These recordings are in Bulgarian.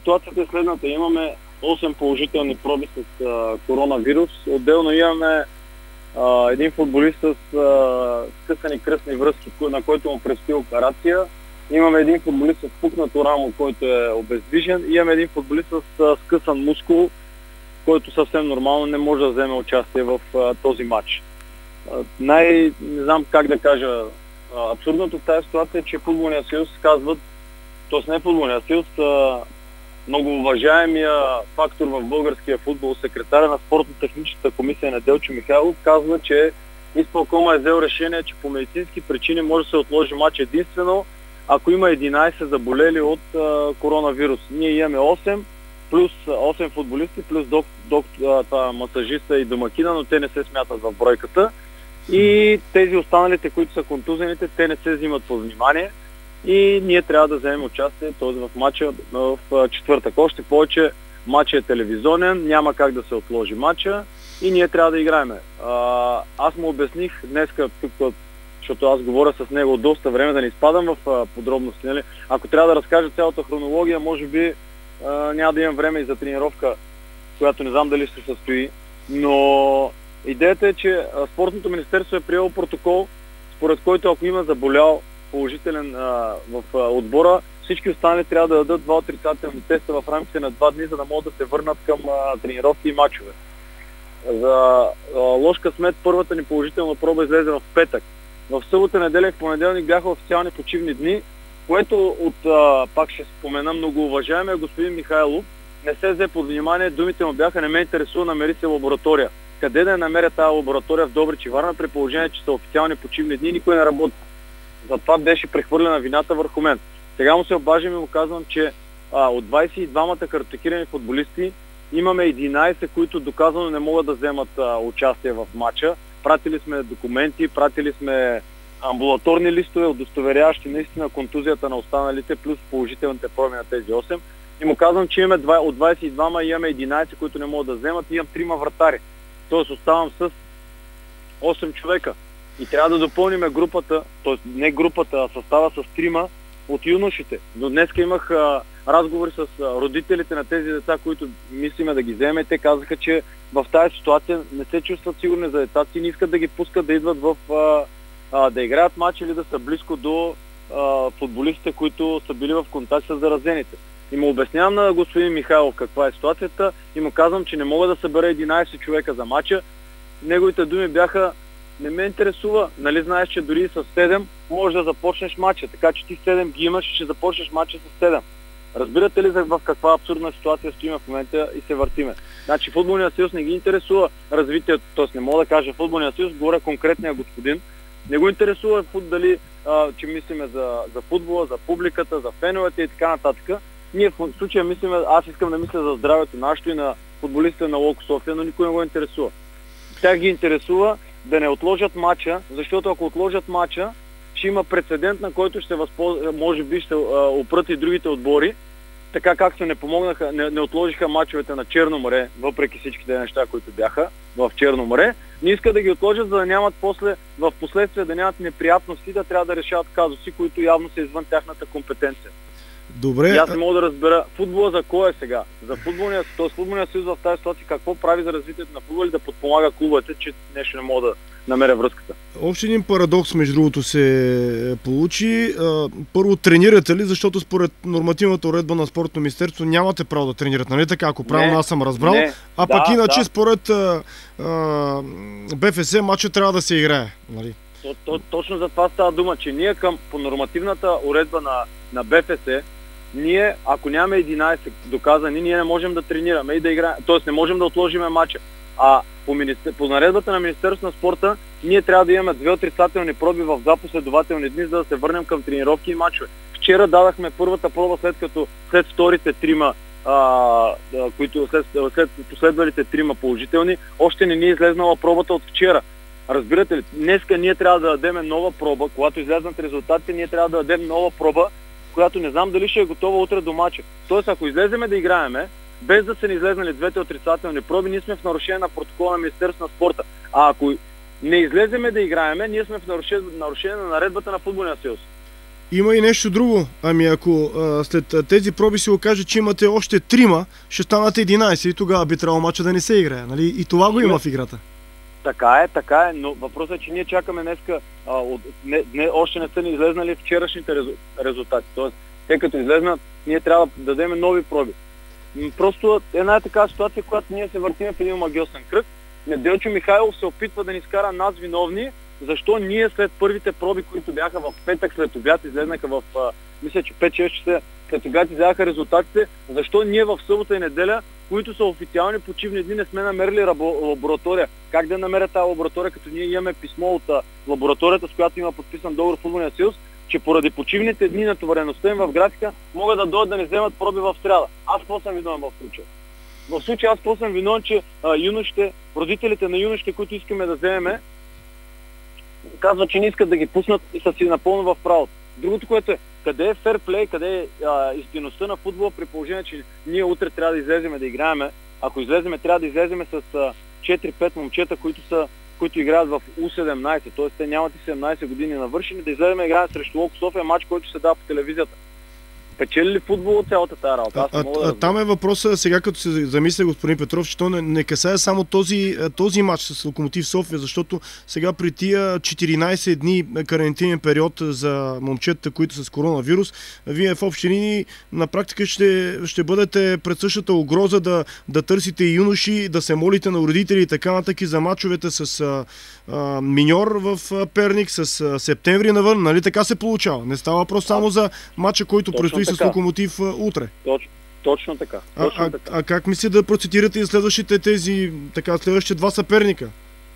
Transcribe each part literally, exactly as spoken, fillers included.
ситуацията е следната. Имаме осем положителни проби с а, коронавирус. Отделно имаме а, един футболист с а, скъсани кръстни връзки, на който му предстои операция. Имаме един футболист с пукнато рамо, който е обездвижен. И имаме един футболист с а, скъсан мускул, който съвсем нормално не може да вземе участие в а, този матч. А, най... не знам как да кажа. А, абсурдното в тази ситуация е, че футболния съюз казват, т.е. не футболния съюз, а, много уважаемия фактор в българския футбол, секретаря на спортно-техническата комисия Неделчо Михайлов, казва, че изпълкома е взел решение, че по медицински причини може да се отложи матч единствено, ако има единайсет заболели от а, коронавирус. Ние имаме осем, плюс осем футболисти, плюс док, док, а, масажиста и домакина, но те не се смятат в бройката. И тези останалите, които са контузените, те не се взимат под внимание. И ние трябва да вземем участие този в матча в четвъртък. Още повече матчът е телевизионен, няма как да се отложи матча и ние трябва да играем. Аз му обясних днеска, тук, защото аз говоря с него от доста време, да не изпадам в подробности. Нали? Ако трябва да разкажа цялата хронология, може би няма да имам време и за тренировка, която не знам дали ще се състои. Но идеята е, че Спортното министерство е приело протокол, според който ако има заболял положителен а, в а, отбора, всички останали трябва да дадат два отрицателни теста в рамките на два дни, за да могат да се върнат към а, тренировки и мачове. За а, лош късмет първата ни положителна проба излезе в петък. В събота, неделя и в понеделник бяха официални почивни дни, което от, а, пак ще спомена, много уважаемия господин Михайлов не се взе под внимание. Думите му бяха: не ме интересува, намери се лаборатория. Къде да я намеря тази лаборатория в Добрич и Варна, при положение, че са официални почивни дни и никой не работи? Затова беше прехвърлена вината върху мен. Сега му се обаждам и му казвам, че а, от двайсет и двамата картотекирани футболисти имаме единайсет, които доказано не могат да вземат а, участие в матча. Пратили сме документи, пратили сме амбулаторни листове, удостоверяващи наистина контузията на останалите, плюс положителните проби на тези осем. И му казвам, че имаме от двайсет и двама имаме единайсет, които не могат да вземат, и имам трима вратари. Тоест оставам с осем човека. И трябва да допълним групата, т.е. не групата, а състава с трима от юношите. До днес имах а, разговори с а, родителите на тези деца, които мислиме да ги вземем. Те казаха, че в тази ситуация не се чувстват сигурни за децата и не искат да ги пускат да идват в а, а, да играят матч или да са близко до а, футболистите, които са били в контакт с заразените. И му обяснявам на господин Михайлов каква е ситуацията и му казвам, че не мога да събера единайсет човека за матча. Неговите думи бяха: не ме интересува, нали знаеш, че дори с седем можеш да започнеш матча, така че ти седем ги имаш и ще започнеш матча с седем. Разбирате ли в каква абсурдна ситуация стоим в момента и се въртиме? Значи Футболният съюз не ги интересува развитието, т.е. не мога да кажа Футболният съюз, говоря конкретния господин. Не го интересува дали, а, че мислиме за, за футбола, за публиката, за феновете и така нататък. Ние в случая мислиме, аз искам да мисля за здравето нашето и на футболистите на Локо София, но никой не го интересува. Тях ги интересува да не отложат матча, защото ако отложат матча, ще има прецедент, на който ще възползва, може би ще опрат и другите отбори, така както не помогнаха, не, не отложиха матчовете на Черно море, въпреки всичките неща, които бяха в Черно море. Не искат да ги отложат, за да нямат после, в последствие да нямат неприятности, да трябва да решават казуси, които явно са извън тяхната компетенция. Добре. И аз не мога да разбера футбола за кой е сега. За футболния, т.е. футболния съюз в тази ситуация какво прави за развитието на футбола и да подпомага клубовете, че нещо не мога да намеря връзката. Още един парадокс, между другото, се получи. Първо, тренирате ли? Защото според нормативната уредба на Спортното министерство нямате право да тренирате, нали така? Ако правилно аз съм разбрал. Не, а да, пък иначе да. според а, а, БФС матчът трябва да се играе. Нали? То, то, точно за това става дума, че ние към, по нормативната уредба на, на БФС, ние, ако нямаме единайсет доказани, ние не можем да тренираме и да играем, т.е. не можем да отложим матча. А по, министер... по наредбата на Министерството на спорта, ние трябва да имаме две отрицателни проби в два последователни дни, за да се върнем към тренировки и матчове. Вчера дадахме първата проба, след като след вторите трима, а, които след, след последвалите трима положителни, още не ни е излезнала пробата от вчера. Разбирате ли? Днеска ние трябва да дадем нова проба, когато излезнат резултатите, ние трябва да дадем нова проба, която не знам дали ще е готова утре до мача. Тоест, ако излеземе да играеме, без да са ни излезнали двете отрицателни проби, ние сме в нарушение на протокола на Министерството на спорта. А ако не излеземе да играеме, ние сме в нарушение, нарушение на наредбата на Футболния съюз. Има и нещо друго. Ами ако а, след а, тези проби се окаже, че имате още трима, ще станат единайсет и тогава би трябвало мача да не се играе. Нали? И това го има в играта. Така е, така е, но въпросът е, че ние чакаме днеска, а, от, не, не, още не са ни излезнали вчерашните резу, резултати. Тоест, те като излезнат, ние трябва да дадем нови проби. Просто една е такава ситуация, когато ние се въртим в един магиосен кръг. Неделчо Михайлов се опитва да ни скара нас виновни, защо ние след първите проби, които бяха в петък след обяд, излезнаха в, а, мисля, че пет-шест часа след обяд излязаха резултатите, защо ние в събота и неделя, които са официални почивни дни, не сме намерили лаборатория. Как да намеря тази лаборатория, като ние имаме писмо от а, лабораторията, с която има подписан договор в Футболния съюз, че поради почивните дни на товареността им в графика могат да дойдат да не вземат проби в сряда. Аз какво съм виновен в случая? В случая аз какво съм виновен, че а, юношите, родителите на юношите, които искаме да вземеме, казват, че не искат да ги пуснат и са си напълно в правото. Другото, което е, къде е ферплей, къде е а, истинността на футбола, при положение, че ние утре трябва да излеземе да играеме. Ако излеземе, трябва да излеземе с а, четири-пет момчета, които са които играят в У седемнайсет, т.е. те нямат и седемнайсет години навършени, да излеземе играем срещу Локо София, матч, който се дава по телевизията. Печели ли футбол от цялата тази работа? А, а, а там е въпросът, сега като се замисля, господин Петров, че то не, не касае само този, този матч с Локомотив София, защото сега при тия четиринайсет дни карантинен период за момчета, които са с коронавирус, вие в общи линии на практика ще, ще бъдете пред същата угроза да, да търсите и юноши, да се молите на родители и така натък и за мачовете с а, а, Миньор в Перник, с а, Септември навън, нали така се получава? Не става въпрос само за матча, който предстои с Локомотив утре. Точно, точно така. Точно а, така. А, а как мисли да процитирате и следващите тези, така, следващите два съперника?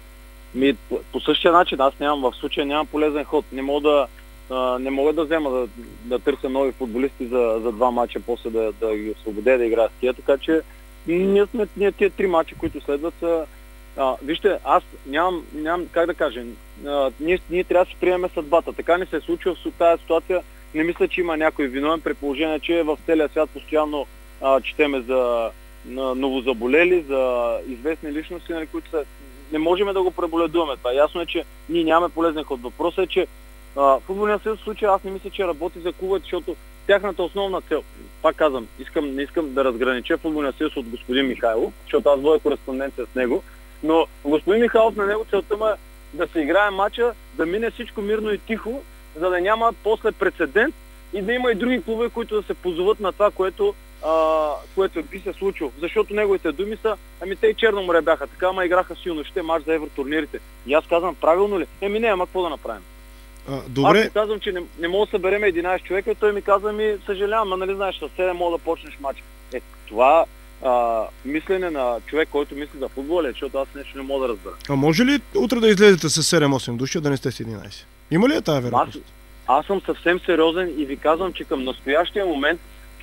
Ми, по, по същия начин, аз нямам, в случая нямам полезен ход. Не мога да, а, не мога да взема да, да търся нови футболисти за, за два мача, после да, да ги освободя да играят с тия, така че ние сме ние тия три мача, които следват са... А, вижте, аз нямам, нямам, как да кажем, а, ние, ние трябва да си приемем съдбата. Така не се е случва в тази ситуация. Не мисля, че има някой виновен, при положение, че в целия свят постоянно а, четеме за на новозаболели, за известни личности, нали, които са... Не можем да го преболедуваме това. Ясно е, че ние нямаме полезен ход. Въпросът е, че а, футболният съюз в случая аз не мисля, че работи за клубът, защото тяхната основна цел, пак казвам, искам, не искам да разгранича футболния съюз от господин Михайлов, защото аз водя кореспонденция с него, но господин Михайлов, на него целта му е да се играе матча, да мине всичко мирно и тихо, за да няма после прецедент и да има и други клубове, които да се позоват на това, което, а, което би се случило. Защото неговите думи са, ами те и Черно море бяха така, ама играха с юношите матч за евротурнирите. И аз казвам, правилно ли? Еми не, ама какво да направим? А, добре. Аз казвам, че не, не мога да съберем единайсет човека и той ми казва, ми съжалявам, а нали знаеш, със седем мога да почнеш матч. Е, това а, мислене на човек, който мисли за футбол, защото аз нещо не мога да разбера. А може ли утре да излезете с седем-осем души, да не сте с единайсет? Има ли е тази вероятност? Аз, аз съм съвсем сериозен и ви казвам, че към настоящия момент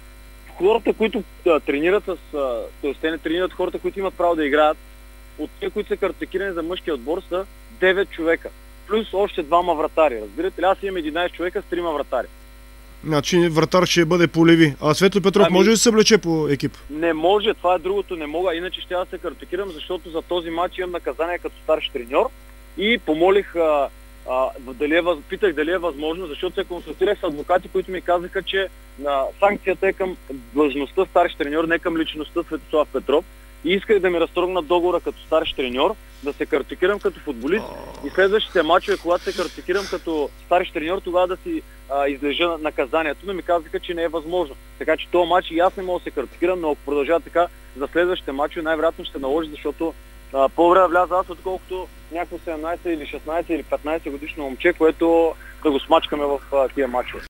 хората, които а, тренират с... т.е. те не тренират хората, които имат право да играят, от тези, които са картотекирани за мъжкия отбор, са девет човека. Плюс още двама вратари. Разбирате ли? Аз имам единайсет човека с трима вратари. Значи вратар ще бъде полеви. А Светло Петров ами, може ли да се влече по екип? Не може, това е другото, не мога. Иначе ще да се картотекирам, защото за този матч имам наказание като старши треньор и помолих, а, а, дали е, питах дали е възможно, защото се консултирах с адвокати, които ми казаха, че на санкцията е към длъжността старши треньор, не към личността Светослав Петров. И исках да ми разтрогнат договора като старши треньор, да се картотекирам като футболист и следващите мачове, когато се картотекирам като старши треньор, тогава да си а, излежа наказанието, но ми казаха, че не е възможно. Така че този мач и аз не мога да се картотекирам, но ако продължава така, за следващите мачове най-вероятно ще наложи, защото а, по-добре вляза аз, отколкото някакво седемнайсет или шестнайсет или петнайсет годишно момче, което да го смачкаме в а, тия мачове.